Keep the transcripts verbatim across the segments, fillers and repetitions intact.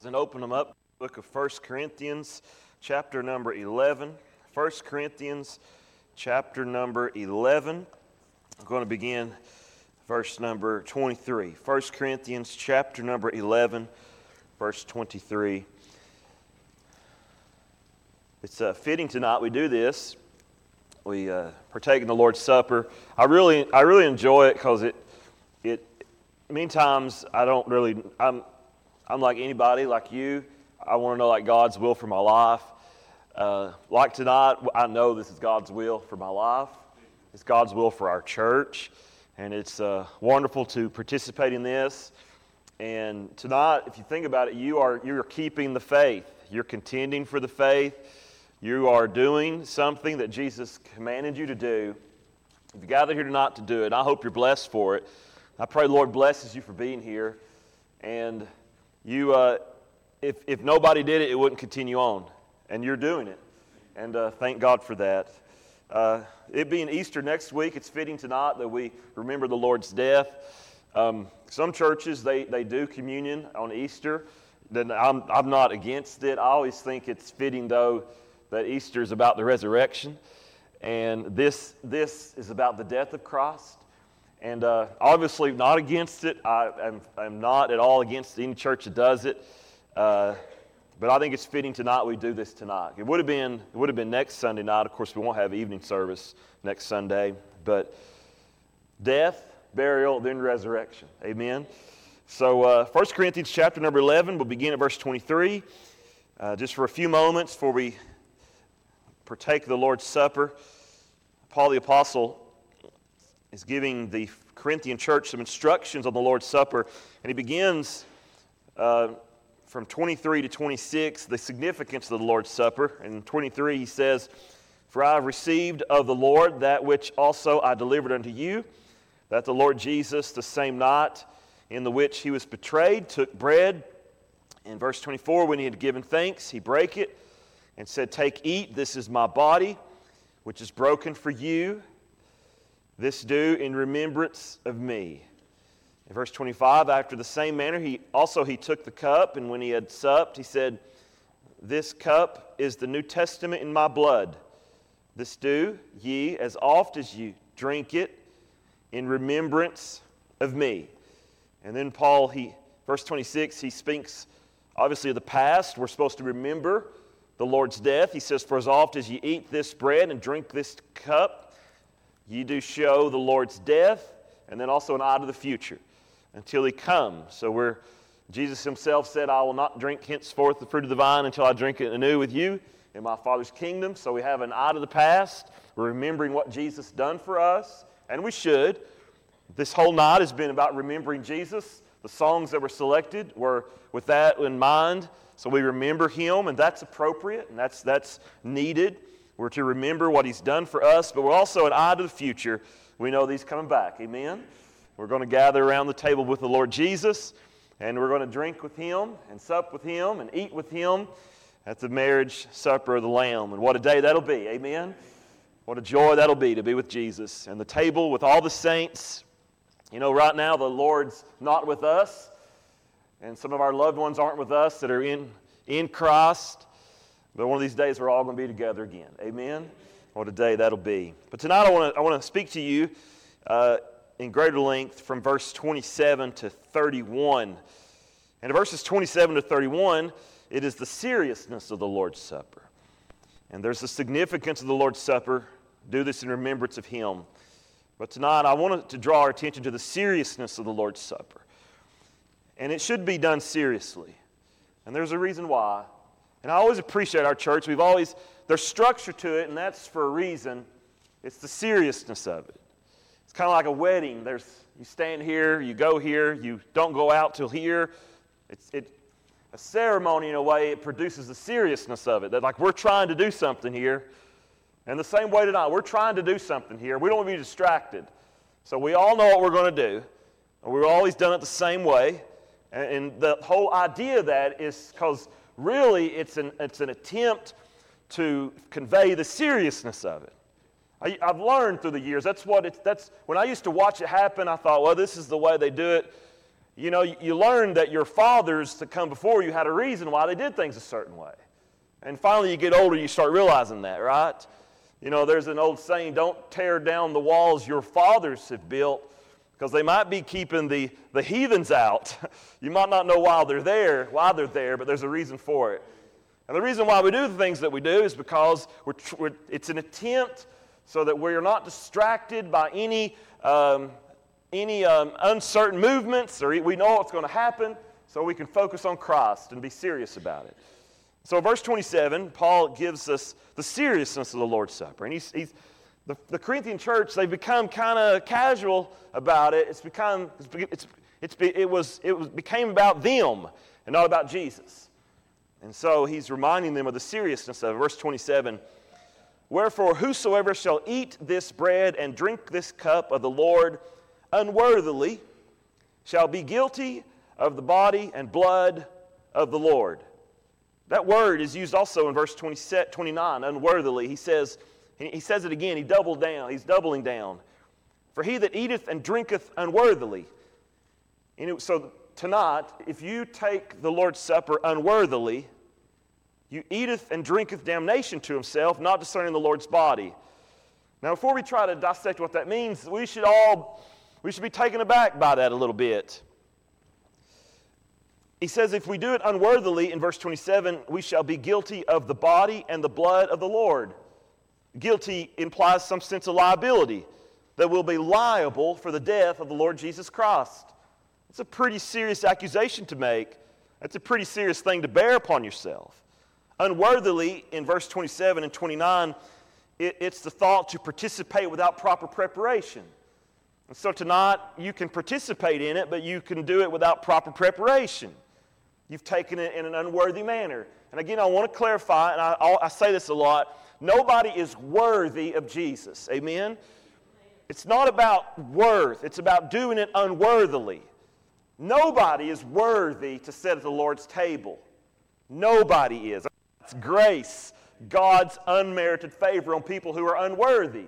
And open them up. Book of First Corinthians, chapter number eleven. First Corinthians, chapter number eleven. I'm going to begin verse number twenty-three. First Corinthians, chapter number eleven, verse twenty-three. It's uh, fitting tonight we do this. We uh, partake in the Lord's Supper. I really, I really enjoy it because it, it. Many times I don't really. I'm. I'm like anybody, like you. I want to know like God's will for my life. Uh, like tonight, I know this is God's will for my life. It's God's will for our church. And it's uh, wonderful to participate in this. And tonight, if you think about it, you are you're keeping the faith. You're contending for the faith. You are doing something that Jesus commanded you to do. If you gather here tonight to do it, I hope you're blessed for it. I pray the Lord blesses you for being here. And You, uh, if if nobody did it, it wouldn't continue on, and you're doing it, and uh, thank God for that. Uh, it being Easter next week, it's fitting tonight that we remember the Lord's death. Um, some churches they, they do communion on Easter. Then I'm I'm not against it. I always think it's fitting though that Easter is about the resurrection, and this this is about the death of Christ. And uh, obviously not against it. I am I'm not at all against any church that does it. Uh, but I think it's fitting tonight we do this tonight. It would have been it would have been next Sunday night. Of course, we won't have evening service next Sunday. But death, burial, then resurrection. Amen. So uh, First Corinthians chapter number eleven, we'll begin at verse twenty-three. Uh, just for a few moments before we partake of the Lord's Supper, Paul the Apostle is giving the Corinthian church some instructions on the Lord's Supper. And he begins uh, from twenty-three to twenty-six, the significance of the Lord's Supper. And in twenty-three he says, "For I have received of the Lord that which also I delivered unto you, that the Lord Jesus, the same night in the which he was betrayed, took bread. In verse twenty-four, when he had given thanks, he brake it and said, Take, eat, this is my body, which is broken for you. This do in remembrance of me." In verse twenty-five, after the same manner, he also he took the cup, and when he had supped, he said, This cup is the New Testament in my blood. This do ye as oft as you drink it in remembrance of me. And then Paul, he verse twenty-six, he speaks obviously of the past. We're supposed to remember the Lord's death. He says, For as oft as ye eat this bread and drink this cup, ye do show the Lord's death, and then also an eye to the future, until he comes. So we're, Jesus himself said, I will not drink henceforth the fruit of the vine until I drink it anew with you in my Father's kingdom. So we have an eye to the past. We're remembering what Jesus done for us, and we should. This whole night has been about remembering Jesus. The songs that were selected were with that in mind. So we remember him, and that's appropriate, and that's that's needed. We're to remember what he's done for us, but we're also an eye to the future. We know that he's coming back. Amen? We're going to gather around the table with the Lord Jesus, and we're going to drink with him and sup with him and eat with him at the marriage supper of the Lamb. And what a day that'll be. Amen? What a joy that'll be to be with Jesus. And the table with all the saints. You know, right now the Lord's not with us, and some of our loved ones aren't with us that are in, in Christ. But one of these days we're all going to be together again. Amen? What a day that'll be. But tonight I want to I want to speak to you uh, in greater length from verse twenty-seven to thirty-one. And in verses twenty-seven to thirty-one, it is the seriousness of the Lord's Supper. And there's the significance of the Lord's Supper. Do this in remembrance of him. But tonight I want to draw our attention to the seriousness of the Lord's Supper. And it should be done seriously. And there's a reason why. And I always appreciate our church. We've always, there's structure to it, and that's for a reason. It's the seriousness of it. It's kind of like a wedding. There's you stand here, you go here, you don't go out till here. It's it a ceremony in a way. It produces the seriousness of it. That like we're trying to do something here. And the same way tonight, we're trying to do something here. We don't want to be distracted. So we all know what we're going to do. And we've always done it the same way. And, and the whole idea of that is because really, it's an it's an attempt to convey the seriousness of it. I, I've learned through the years, that's what it's, that's, when I used to watch it happen, I thought, well, this is the way they do it. You know, you learn that your fathers that come before you had a reason why they did things a certain way. And finally you get older, you start realizing that, right? You know, there's an old saying, don't tear down the walls your fathers have built, because they might be keeping the, the heathens out. You might not know why they're there, why they're there, but there's a reason for it. And the reason why we do the things that we do is because we're, we're, it's an attempt so that we're not distracted by any, um, any um, uncertain movements, or we know what's going to happen, so we can focus on Christ and be serious about it. So verse twenty-seven, Paul gives us the seriousness of the Lord's Supper. And he's, he's the, the Corinthian church, they've become kind of casual about it. It's become, it's, it's, it, was, it was, became about them and not about Jesus. And so he's reminding them of the seriousness of it. Verse twenty-seven, wherefore whosoever shall eat this bread and drink this cup of the Lord unworthily shall be guilty of the body and blood of the Lord. That word is used also in verse twenty, twenty-nine, unworthily. He says, he says it again, he doubled down, he's doubling down. For he that eateth and drinketh unworthily. And it, so tonight, if you take the Lord's Supper unworthily, you eateth and drinketh damnation to himself, not discerning the Lord's body. Now, before we try to dissect what that means, we should all, we should be taken aback by that a little bit. He says, if we do it unworthily, in verse twenty-seven, we shall be guilty of the body and the blood of the Lord. Guilty implies some sense of liability, that we'll be liable for the death of the Lord Jesus Christ. It's a pretty serious accusation to make. That's a pretty serious thing to bear upon yourself. Unworthily, in verse twenty-seven and twenty-nine, it, it's the thought to participate without proper preparation. And so tonight, you can participate in it, but you can do it without proper preparation. You've taken it in an unworthy manner. And again, I want to clarify, and I, I say this a lot, nobody is worthy of Jesus. Amen? It's not about worth. It's about doing it unworthily. Nobody is worthy to sit at the Lord's table. Nobody is. It's grace, God's unmerited favor on people who are unworthy.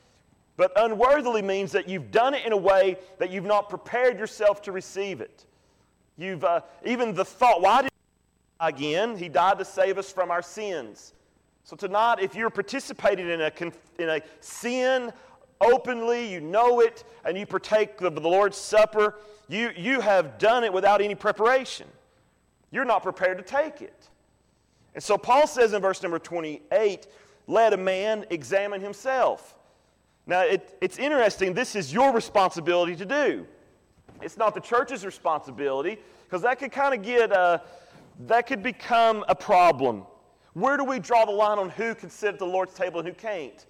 But unworthily means that you've done it in a way that you've not prepared yourself to receive it. You've uh, even the thought, why did he die again? He died to save us from our sins. So tonight, if you're participating in a, in a sin openly, you know it, and you partake of the Lord's Supper, you, you have done it without any preparation. You're not prepared to take it. And so Paul says in verse number twenty-eight, let a man examine himself. Now, it, it's interesting, this is your responsibility to do. It's not the church's responsibility, because that could kind of get, uh, that could become a problem. Where do we draw the line on who can sit at the Lord's table and who can't?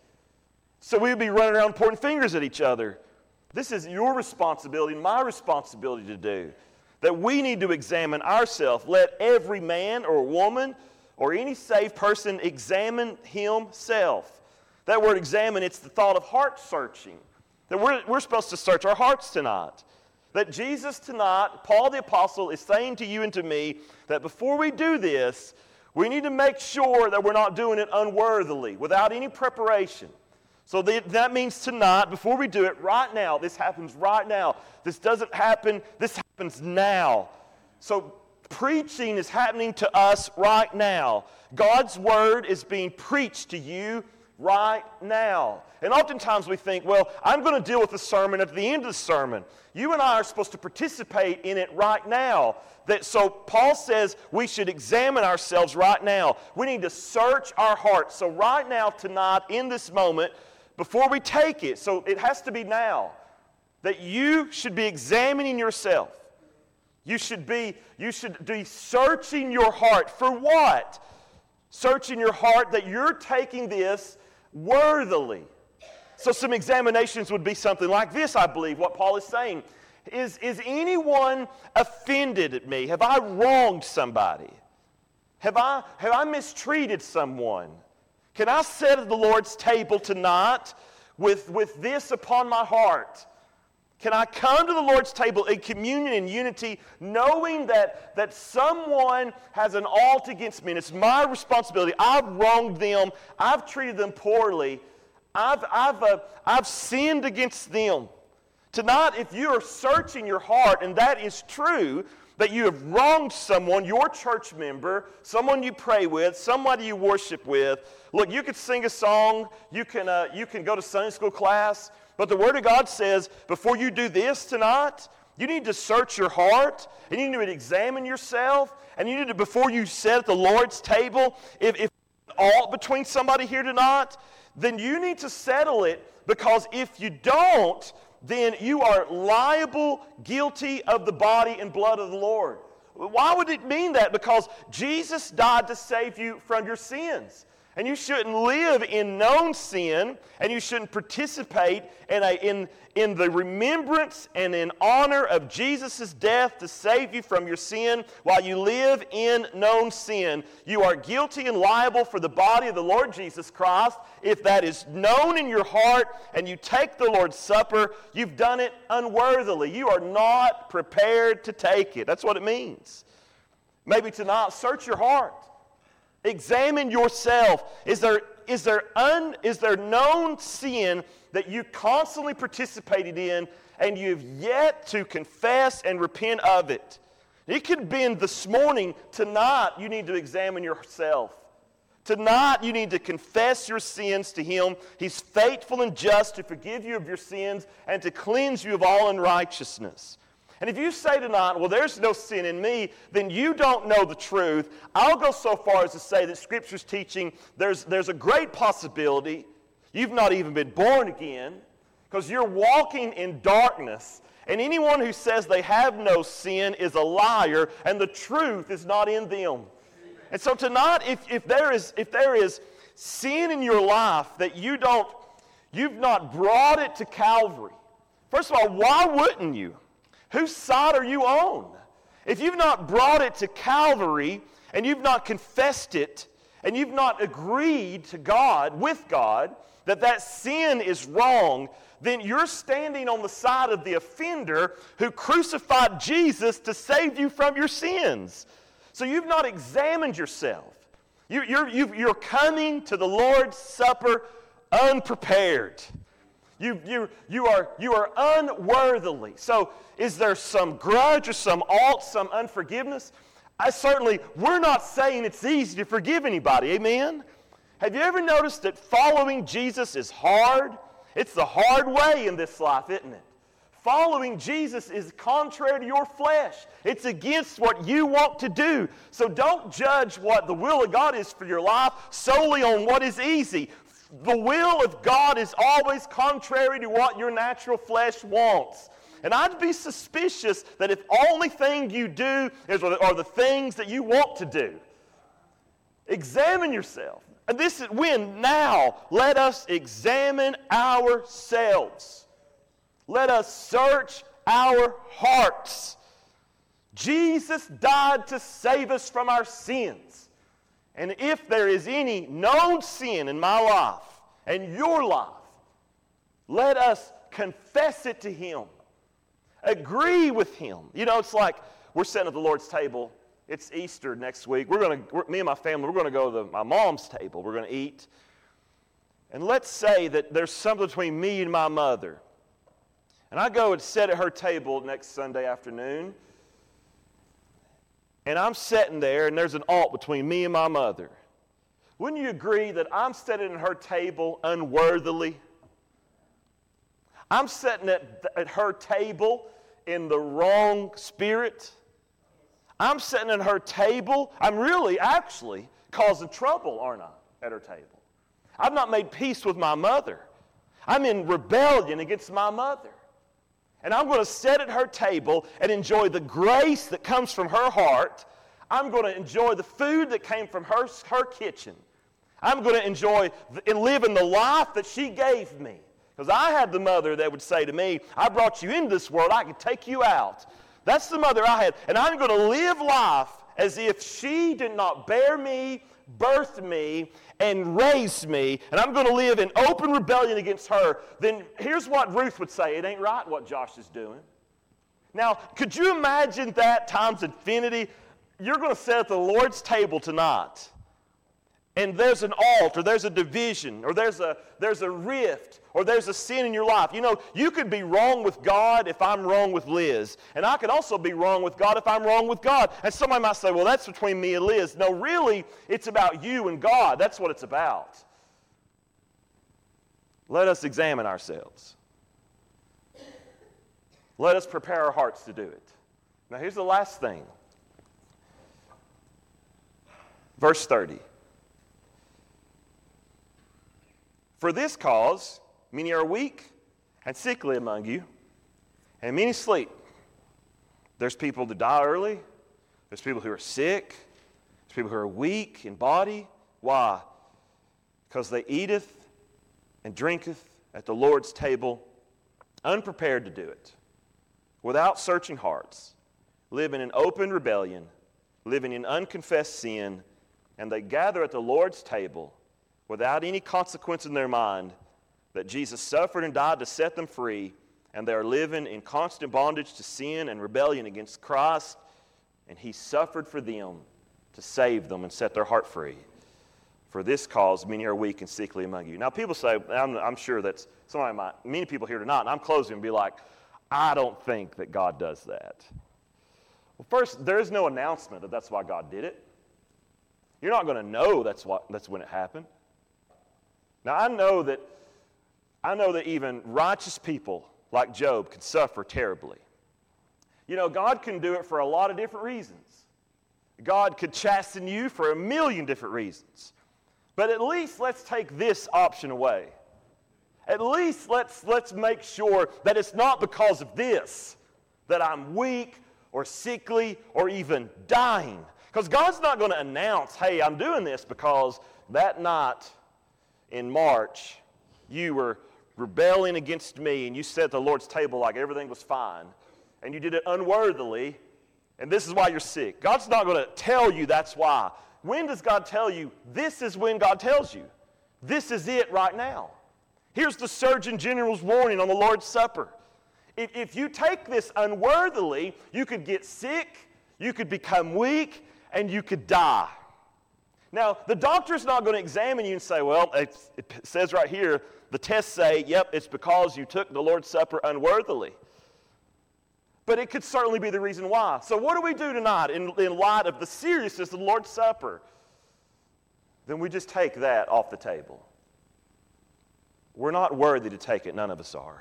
So we would be running around pointing fingers at each other. This is your responsibility, my responsibility to do. That we need to examine ourselves. Let every man or woman or any saved person examine himself. That word examine, it's the thought of heart searching. That we're, we're supposed to search our hearts tonight. That Jesus tonight, Paul the Apostle, is saying to you and to me that before we do this, we need to make sure that we're not doing it unworthily, without any preparation. So that means tonight, before we do it, right now, this happens right now. This doesn't happen, this happens now. So preaching is happening to us right now. God's Word is being preached to you right now. And oftentimes we think, well, I'm going to deal with the sermon at the end of the sermon. You and I are supposed to participate in it right now. That, so Paul says we should examine ourselves right now. We need to search our hearts. So right now, tonight, in this moment, before we take it, so it has to be now, that you should be examining yourself. You should be, you should be searching your heart. For what? Searching your heart that you're taking this worthily. So some examinations would be something like this, I believe, what Paul is saying. Is, is anyone offended at me? Have I wronged somebody? Have I, have I mistreated someone? Can I sit at the Lord's table tonight with, with this upon my heart? Can I come to the Lord's table in communion and unity, knowing that, that someone has an alt against me, and it's my responsibility. I've wronged them. I've treated them poorly. I've, I've, uh, I've sinned against them. Tonight, if you are searching your heart, and that is true, that you have wronged someone, your church member, someone you pray with, somebody you worship with, look, you could sing a song, you can, uh, you can go to Sunday school class, but the Word of God says, before you do this tonight, you need to search your heart, and you need to examine yourself, and you need to, before you sit at the Lord's table, if, if all between somebody here tonight, then you need to settle it, because if you don't, then you are liable, guilty of the body and blood of the Lord. Why would it mean that? Because Jesus died to save you from your sins. And you shouldn't live in known sin, and you shouldn't participate in, a, in, in the remembrance and in honor of Jesus' death to save you from your sin while you live in known sin. You are guilty and liable for the body of the Lord Jesus Christ. If that is known in your heart and you take the Lord's Supper, you've done it unworthily. You are not prepared to take it. That's what it means. Maybe tonight, search your heart. Examine yourself. Is there, is there, un, is there known sin that you constantly participated in and you've yet to confess and repent of it? It could have been this morning. Tonight, you need to examine yourself. Tonight, you need to confess your sins to Him. He's faithful and just to forgive you of your sins and to cleanse you of all unrighteousness. And if you say tonight, well, there's no sin in me, then you don't know the truth. I'll go so far as to say that Scripture's teaching there's, there's a great possibility you've not even been born again, because you're walking in darkness. And anyone who says they have no sin is a liar, and the truth is not in them. And so tonight, if, if, there is, if there is sin in your life that you don't, you've not brought it to Calvary, first of all, why wouldn't you? Whose side are you on? If you've not brought it to Calvary and you've not confessed it and you've not agreed to God, with God, that that sin is wrong, then you're standing on the side of the offender who crucified Jesus to save you from your sins. So you've not examined yourself. You, you're, you've, you're coming to the Lord's Supper unprepared. You, you, you, are, you are unworthily. So is there some grudge or some alt, some unforgiveness? I certainly, we're not saying it's easy to forgive anybody. Amen? Have you ever noticed that following Jesus is hard? It's the hard way in this life, isn't it? Following Jesus is contrary to your flesh. It's against what you want to do. So don't judge what the will of God is for your life solely on what is easy. The will of God is always contrary to what your natural flesh wants. And I'd be suspicious that if only thing you do is, are the things that you want to do. Examine yourself. And this is when, now, let us examine ourselves. Let us search our hearts. Jesus died to save us from our sins. And if there is any known sin in my life and your life, let us confess it to Him. Agree with Him. You know, it's like we're sitting at the Lord's table. It's Easter next week. We're going to, me and my family, we're going to go to the, my mom's table. We're going to eat. And let's say that there's something between me and my mother. And I go and sit at her table next Sunday afternoon. And I'm sitting there, and there's an alt between me and my mother. Wouldn't you agree that I'm sitting at her table unworthily? I'm sitting at, at her table in the wrong spirit. I'm sitting at her table. I'm really, actually, causing trouble, aren't I, at her table? I've not made peace with my mother. I'm in rebellion against my mother. And I'm going to sit at her table and enjoy the grace that comes from her heart. I'm going to enjoy the food that came from her, her kitchen. I'm going to enjoy and live in the life that she gave me. Because I had the mother that would say to me, I brought you into this world, I can take you out. That's the mother I had. And I'm going to live life as if she did not bear me, birth me, and raise me, and I'm going to live in open rebellion against her. Then here's what Ruth would say. It ain't right what Josh is doing. Now, could you imagine that times infinity? You're going to sit at the Lord's table tonight, and there's an alt, or there's a division, or there's a, there's a rift, or there's a sin in your life. You know, you could be wrong with God if I'm wrong with Liz. And I could also be wrong with God if I'm wrong with God. And somebody might say, well, that's between me and Liz. No, really, it's about you and God. That's what it's about. Let us examine ourselves. Let us prepare our hearts to do it. Now, here's the last thing. Verse thirty. For this cause, many are weak and sickly among you, and many sleep. There's people that die early. There's people who are sick. There's people who are weak in body. Why? Because they eateth and drinketh at the Lord's table, unprepared to do it, without searching hearts, living in open rebellion, living in unconfessed sin, and they gather at the Lord's table without any consequence in their mind that Jesus suffered and died to set them free, and they are living in constant bondage to sin and rebellion against Christ, and He suffered for them to save them and set their heart free. For this cause, many are weak and sickly among you. Now, people say, I'm, I'm sure that somebody might, many people here tonight, and I'm closing and be like, I don't think that God does that. Well, first, there is no announcement that that's why God did it. You're not going to know that's what that's when it happened. Now, I know that I know that even righteous people like Job can suffer terribly. You know, God can do it for a lot of different reasons. God could chasten you for a million different reasons. But at least let's take this option away. At least let's, let's make sure that it's not because of this that I'm weak or sickly or even dying. Because God's not going to announce, hey, I'm doing this because that night in March you were rebelling against me and you sat at the Lord's table like everything was fine and you did it unworthily and this is why you're sick. God's not going to tell you that's why. When does God tell you? This is when God tells you. This is it right now. Here's the Surgeon General's warning on the Lord's Supper. If, if you take this unworthily, you could get sick, you could become weak, and you could die. Now, the doctor's not going to examine you and say, well, it, it says right here, the tests say, yep, it's because you took the Lord's Supper unworthily. But it could certainly be the reason why. So what do we do tonight in, in light of the seriousness of the Lord's Supper? Then we just take that off the table. We're not worthy to take it. None of us are.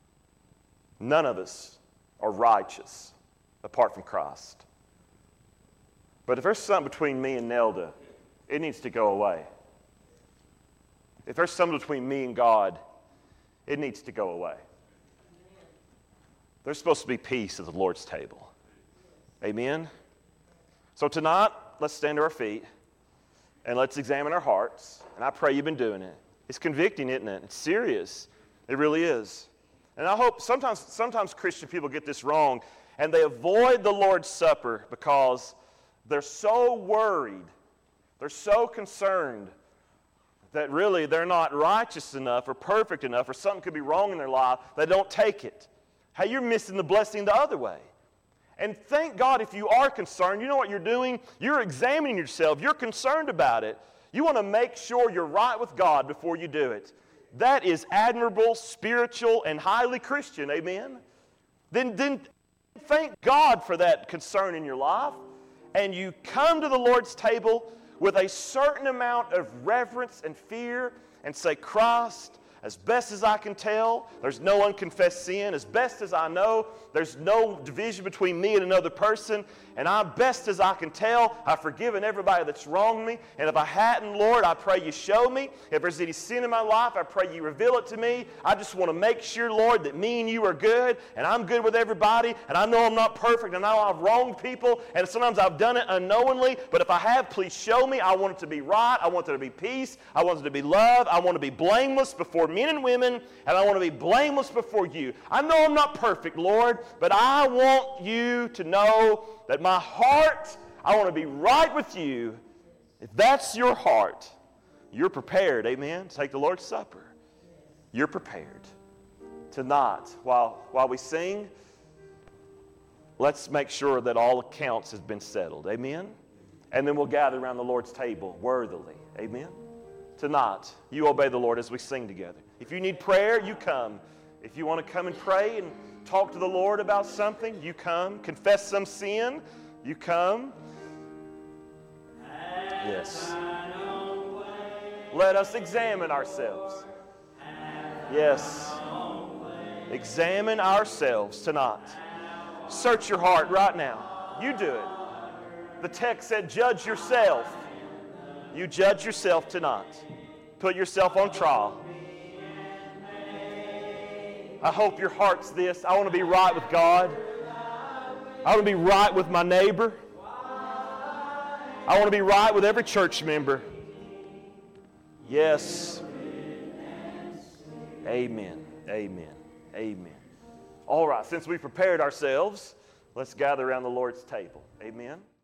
None of us are righteous apart from Christ. But if there's something between me and Nelda, it needs to go away. If there's something between me and God, it needs to go away. There's supposed to be peace at the Lord's table. Amen? So tonight, let's stand to our feet and let's examine our hearts. And I pray you've been doing it. It's convicting, isn't it? It's serious. It really is. And I hope sometimes, sometimes Christian people get this wrong and they avoid the Lord's Supper because they're so worried, they're so concerned that really they're not righteous enough or perfect enough or something could be wrong in their life, they don't take it. Hey, you're missing the blessing the other way. And thank God if you are concerned, you know what you're doing? You're examining yourself. You're concerned about it. You want to make sure you're right with God before you do it. That is admirable, spiritual, and highly Christian. Amen? Then, then thank God for that concern in your life. And you come to the Lord's table with a certain amount of reverence and fear and say, Christ, as best as I can tell, there's no unconfessed sin. As best as I know, there's no division between me and another person. And I, best as I can tell, I've forgiven everybody that's wronged me. And if I hadn't, Lord, I pray you show me. If there's any sin in my life, I pray you reveal it to me. I just want to make sure, Lord, that me and you are good. And I'm good with everybody. And I know I'm not perfect. And I know I've wronged people. And sometimes I've done it unknowingly. But if I have, please show me. I want it to be right. I want there to be peace. I want it to be love. I want to be blameless before men and women, and I want to be blameless before you. I know I'm not perfect, Lord, but I want you to know that my heart, I want to be right with you. If that's your heart, you're prepared, amen, to take the Lord's Supper. You're prepared. Tonight, while, while we sing, let's make sure that all accounts have been settled, amen? And then we'll gather around the Lord's table worthily. Amen? Tonight, you obey the Lord as we sing together. If you need prayer, you come. If you want to come and pray and talk to the Lord about something, you come. Confess some sin, you come. Yes. Let us examine ourselves. Yes. Examine ourselves tonight. Search your heart right now. You do it. The text said, judge yourself. You judge yourself tonight. Put yourself on trial. I hope your heart's this. I want to be right with God. I want to be right with my neighbor. I want to be right with every church member. Yes. Amen. Amen. Amen. All right, since we prepared ourselves, let's gather around the Lord's table. Amen.